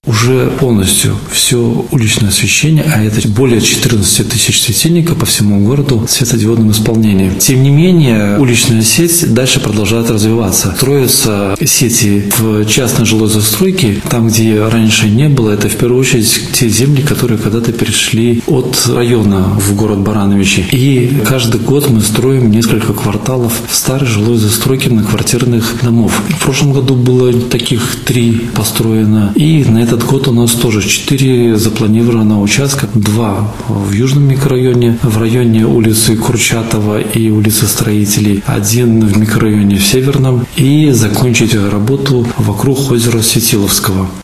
Уже полностью все уличное освещение, а это более 14 тысяч светильников по всему городу в светодиодном исполнении. Тем не менее, уличная сеть дальше продолжает развиваться. Строятся сети в частной жилой застройке, там, где раньше не было. Это в первую очередь те земли, которые когда-то перешли от района в город Барановичи. И каждый год мы строим несколько кварталов старой жилой застройки многоквартирных домов. В прошлом году было таких 3 построено. И на этот год у нас тоже 4 запланировано участка. 2 в Южном микрорайоне, в районе улицы Курчатова и улицы Строителей. 1 в микрорайоне в Северном. И закончить работу вокруг озера Светиловского.